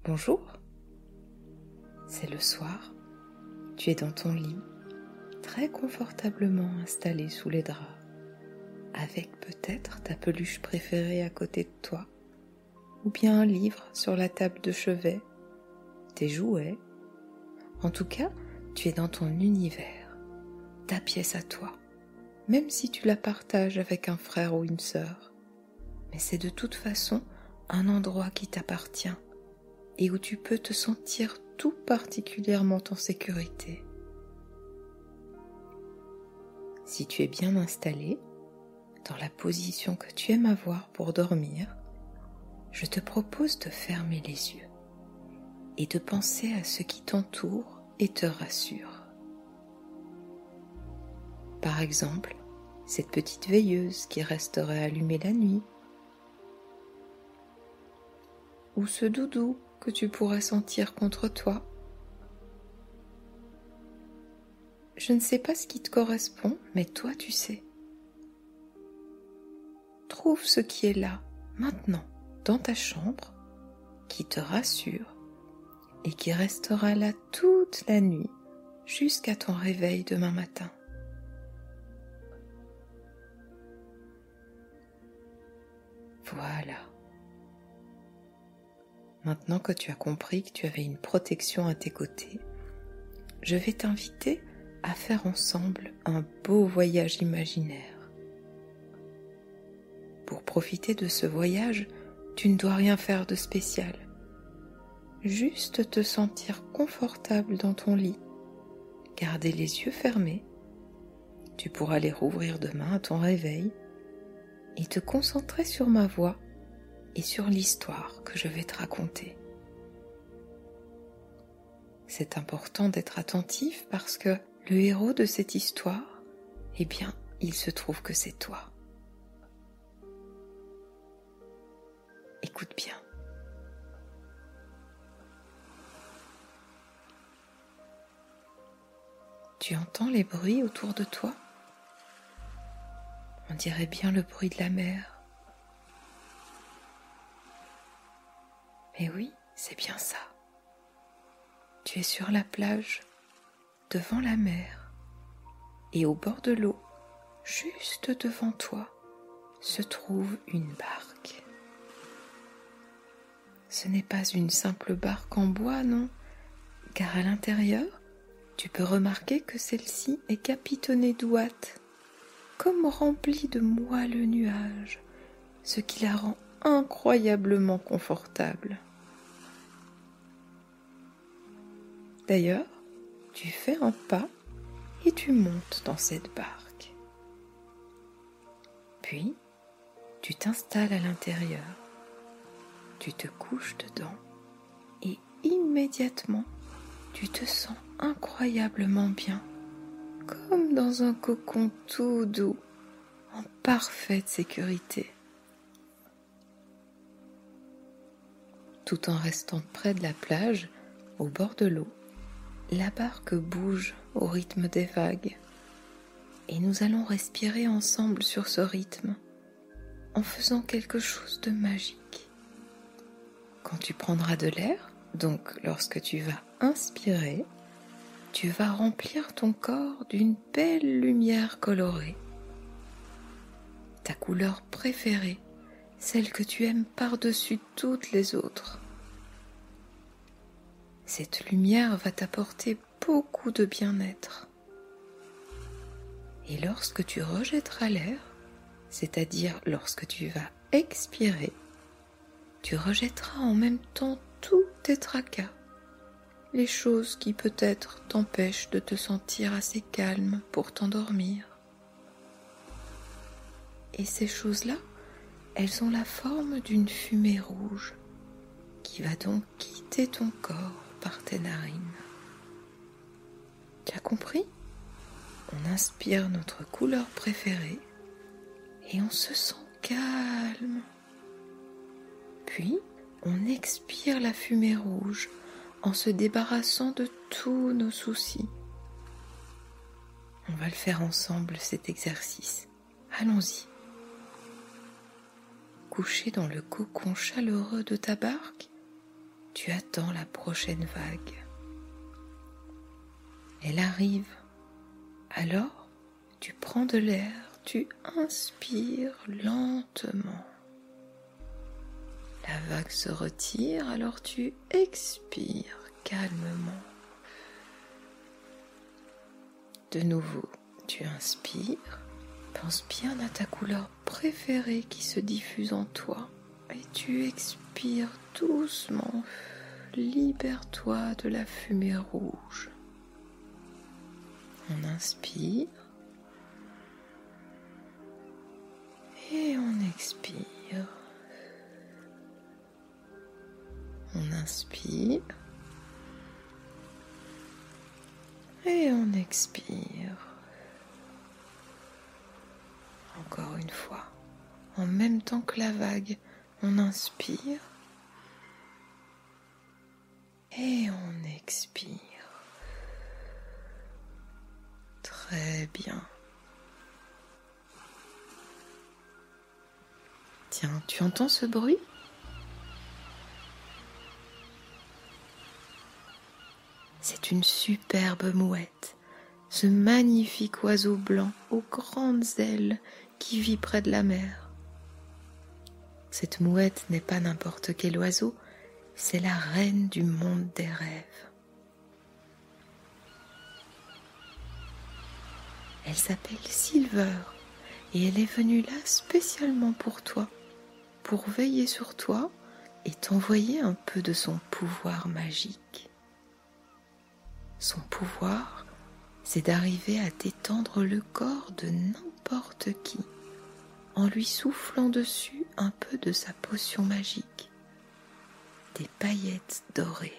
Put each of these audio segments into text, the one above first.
Bonjour. C'est le soir. Tu es dans ton lit, très confortablement installé sous les draps, avec peut-être ta peluche préférée à côté de toi, ou bien un livre sur la table de chevet, tes jouets. En tout cas, tu es dans ton univers, ta pièce à toi, même si tu la partages avec un frère ou une sœur. Mais c'est de toute façon un endroit qui t'appartient et où tu peux te sentir tout particulièrement en sécurité. Si tu es bien installé, dans la position que tu aimes avoir pour dormir, je te propose de fermer les yeux et de penser à ce qui t'entoure et te rassure. Par exemple, cette petite veilleuse qui resterait allumée la nuit, ou ce doudou que tu pourrais sentir contre toi. Je ne sais pas ce qui te correspond, mais toi tu sais. Trouve ce qui est là, maintenant, dans ta chambre, qui te rassure et qui restera là toute la nuit jusqu'à ton réveil demain matin. Voilà. Maintenant que tu as compris que tu avais une protection à tes côtés, je vais t'inviter à faire ensemble un beau voyage imaginaire. Pour profiter de ce voyage, tu ne dois rien faire de spécial. Juste te sentir confortable dans ton lit, garder les yeux fermés. Tu pourras les rouvrir demain à ton réveil et te concentrer sur ma voix et sur l'histoire que je vais te raconter. C'est important d'être attentif parce que le héros de cette histoire, eh bien, il se trouve que c'est toi. Écoute bien. Tu entends les bruits autour de toi? On dirait bien le bruit de la mer. Mais oui, c'est bien ça. Tu es sur la plage, devant la mer, et au bord de l'eau, juste devant toi, se trouve une barque. Ce n'est pas une simple barque en bois, non, car à l'intérieur, tu peux remarquer que celle-ci est capitonnée d'ouates, comme remplie de moelleux nuages, ce qui la rend incroyablement confortable. D'ailleurs, tu fais un pas et tu montes dans cette barque. Puis, tu t'installes à l'intérieur, tu te couches dedans et immédiatement, tu te sens incroyablement bien, comme dans un cocon tout doux, en parfaite sécurité. Tout en restant près de la plage, au bord de l'eau, la barque bouge au rythme des vagues et nous allons respirer ensemble sur ce rythme en faisant quelque chose de magique. Quand tu prendras de l'air, donc lorsque tu vas inspirer, tu vas remplir ton corps d'une belle lumière colorée. Ta couleur préférée, celle que tu aimes par-dessus toutes les autres. Cette lumière va t'apporter beaucoup de bien-être. Et lorsque tu rejetteras l'air, c'est-à-dire lorsque tu vas expirer, tu rejetteras en même temps tous tes tracas, les choses qui peut-être t'empêchent de te sentir assez calme pour t'endormir. Et ces choses-là, elles ont la forme d'une fumée rouge qui va donc quitter ton corps par tes narines. Tu as compris? On inspire notre couleur préférée et on se sent calme. Puis, on expire la fumée rouge en se débarrassant de tous nos soucis. On va le faire ensemble cet exercice. Allons-y. Couché dans le cocon chaleureux de ta barque, tu tu attends la prochaine vague. Elle arrive. Alors, tu prends de l'air, tu inspires lentement. La vague se retire, alors tu expires calmement. De nouveau, tu inspires. Pense bien à ta couleur préférée qui se diffuse en toi et tu expires doucement. Libère-toi de la fumée rouge. On inspire et on expire. On inspire et on expire. Encore une fois, en même temps que la vague, on inspire et on expire. Très bien. Tiens, tu entends ce bruit ? C'est une superbe mouette, ce magnifique oiseau blanc aux grandes ailes qui vit près de la mer. Cette mouette n'est pas n'importe quel oiseau, c'est la reine du monde des rêves. Elle s'appelle Silver et elle est venue là spécialement pour toi, pour veiller sur toi et t'envoyer un peu de son pouvoir magique. Son pouvoir, c'est d'arriver à détendre le corps de n'importe qui, en lui soufflant dessus un peu de sa potion magique, des paillettes dorées.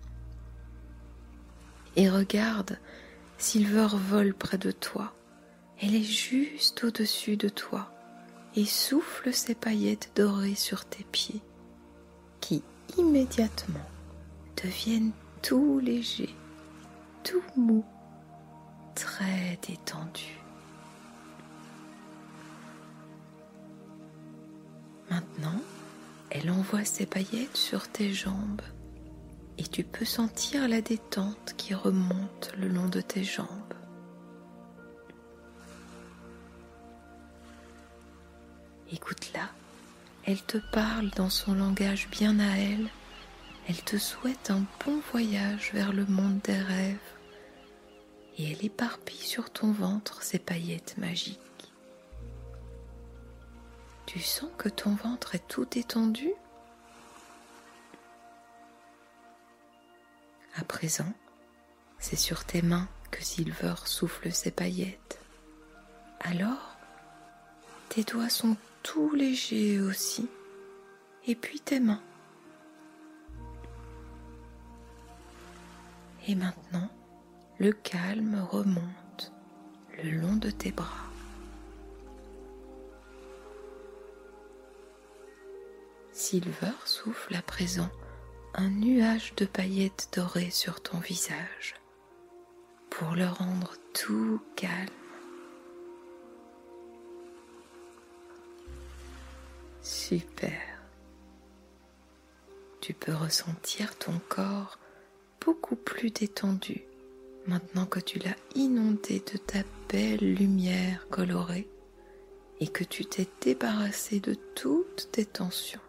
Et regarde, Silver vole près de toi, elle est juste au-dessus de toi et souffle ses paillettes dorées sur tes pieds, qui immédiatement deviennent tout légers, tout mous, très détendus. Maintenant, elle envoie ses paillettes sur tes jambes et tu peux sentir la détente qui remonte le long de tes jambes. Écoute-la, elle te parle dans son langage bien à elle. Elle te souhaite un bon voyage vers le monde des rêves et elle éparpille sur ton ventre ses paillettes magiques. Tu sens que ton ventre est tout étendu ? À présent, c'est sur tes mains que Silver souffle ses paillettes. Alors, tes doigts sont tout légers aussi, et puis tes mains. Et maintenant, le calme remonte le long de tes bras. Silver souffle à présent un nuage de paillettes dorées sur ton visage pour le rendre tout calme. Super. Tu peux ressentir ton corps beaucoup plus détendu maintenant que tu l'as inondé de ta belle lumière colorée et que tu t'es débarrassé de toutes tes tensions.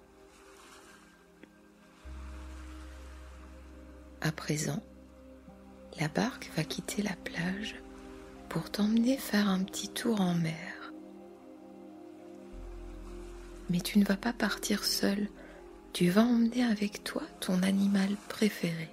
À présent, la barque va quitter la plage pour t'emmener faire un petit tour en mer. Mais tu ne vas pas partir seul, tu vas emmener avec toi ton animal préféré.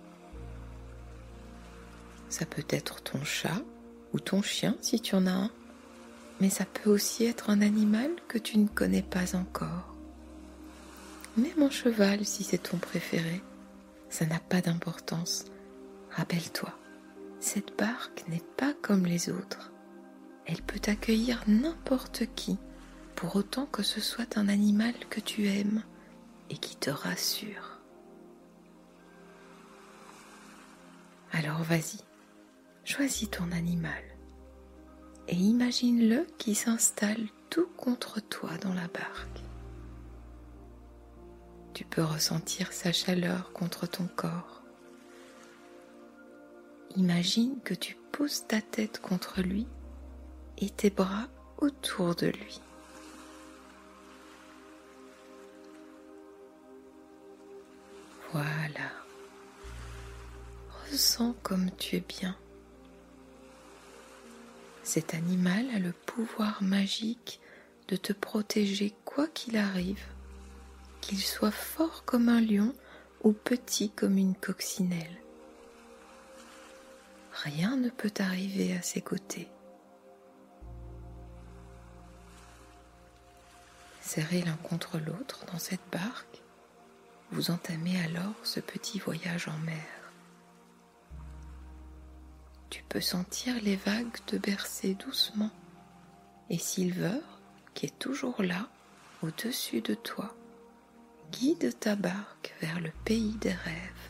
Ça peut être ton chat ou ton chien si tu en as un, mais ça peut aussi être un animal que tu ne connais pas encore. Même un cheval si c'est ton préféré. Ça n'a pas d'importance. Rappelle-toi, cette barque n'est pas comme les autres. Elle peut accueillir n'importe qui, pour autant que ce soit un animal que tu aimes et qui te rassure. Alors vas-y, choisis ton animal et imagine-le qui s'installe tout contre toi dans la barque. Tu peux ressentir sa chaleur contre ton corps. Imagine que tu poses ta tête contre lui et tes bras autour de lui. Voilà. Ressens comme tu es bien. Cet animal a le pouvoir magique de te protéger quoi qu'il arrive, qu'il soit fort comme un lion ou petit comme une coccinelle. Rien ne peut arriver à ses côtés. Serrés l'un contre l'autre dans cette barque, vous entamez alors ce petit voyage en mer. Tu peux sentir les vagues te bercer doucement et Silver, qui est toujours là, au-dessus de toi, guide ta barque vers le pays des rêves.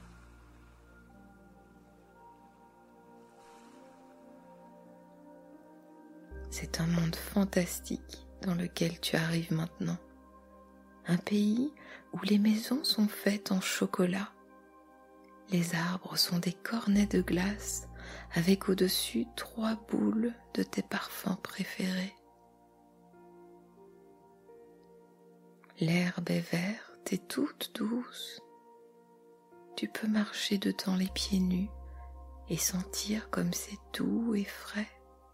C'est un monde fantastique dans lequel tu arrives maintenant. Un pays où les maisons sont faites en chocolat. Les arbres sont des cornets de glace avec au-dessus 3 boules de tes parfums préférés. L'herbe est verte et toute douce. Tu peux marcher dedans les pieds nus et sentir comme c'est doux et frais.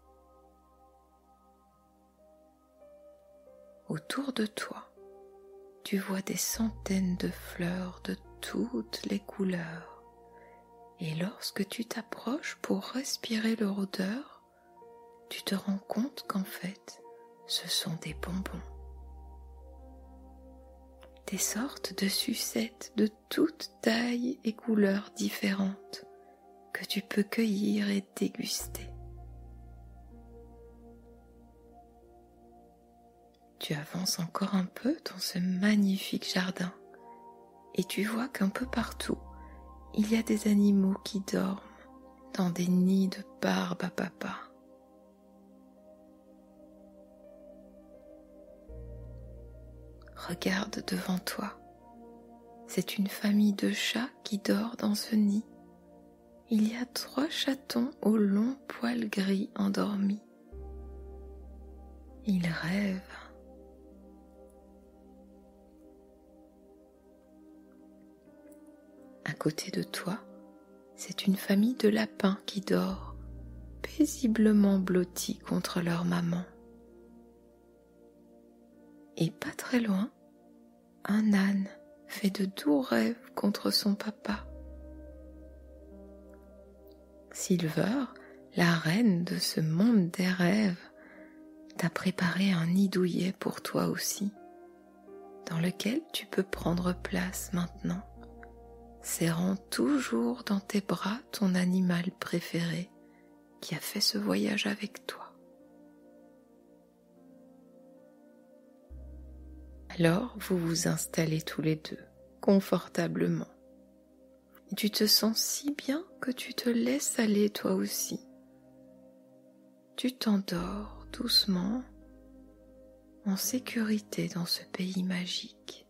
Autour de toi, tu vois des centaines de fleurs de toutes les couleurs. Et lorsque tu t'approches pour respirer leur odeur, tu te rends compte qu'en fait, ce sont des bonbons. Des sortes de sucettes de toutes tailles et couleurs différentes que tu peux cueillir et déguster. Tu avances encore un peu dans ce magnifique jardin et tu vois qu'un peu partout, il y a des animaux qui dorment dans des nids de barbe à papa. Regarde devant toi, c'est une famille de chats qui dort dans ce nid. Il y a 3 chatons aux longs poils gris endormis. Ils rêvent. À côté de toi, c'est une famille de lapins qui dort, paisiblement blottis contre leur maman. Et pas très loin, un âne fait de doux rêves contre son papa. Silver, la reine de ce monde des rêves, t'a préparé un nid douillet pour toi aussi, dans lequel tu peux prendre place maintenant, serrant toujours dans tes bras ton animal préféré qui a fait ce voyage avec toi. Alors vous vous installez tous les deux, confortablement. Et tu te sens si bien que tu te laisses aller toi aussi. Tu t'endors doucement, en sécurité dans ce pays magique.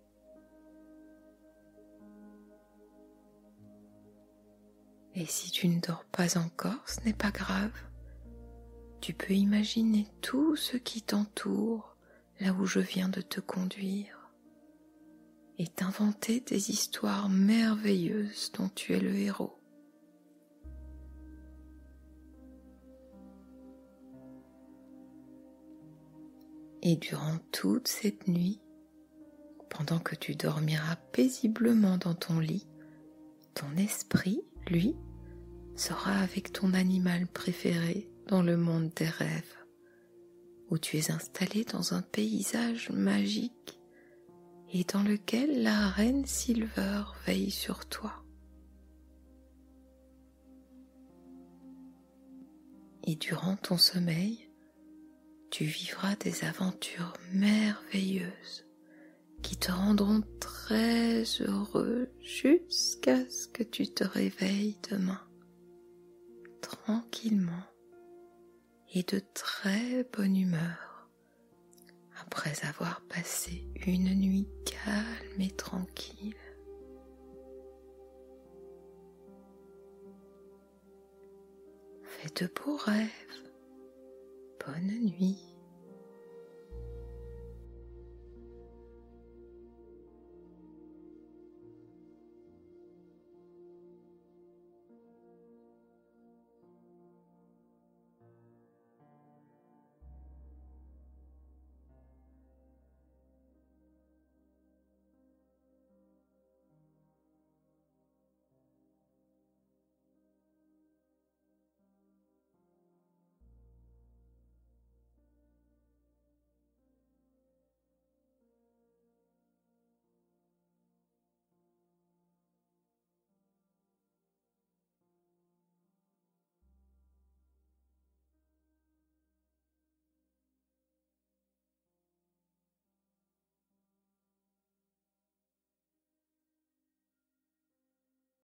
Et si tu ne dors pas encore, ce n'est pas grave. Tu peux imaginer tout ce qui t'entoure, là où je viens de te conduire, et t'inventer des histoires merveilleuses dont tu es le héros. Et durant toute cette nuit, pendant que tu dormiras paisiblement dans ton lit, ton esprit, lui, sera avec ton animal préféré dans le monde des rêves, où tu es installé dans un paysage magique et dans lequel la reine Silver veille sur toi. Et durant ton sommeil, tu vivras des aventures merveilleuses qui te rendront très heureux jusqu'à ce que tu te réveilles demain, tranquillement et de très bonne humeur, à après avoir passé une nuit calme et tranquille. Fais de beaux rêves. Bonne nuit.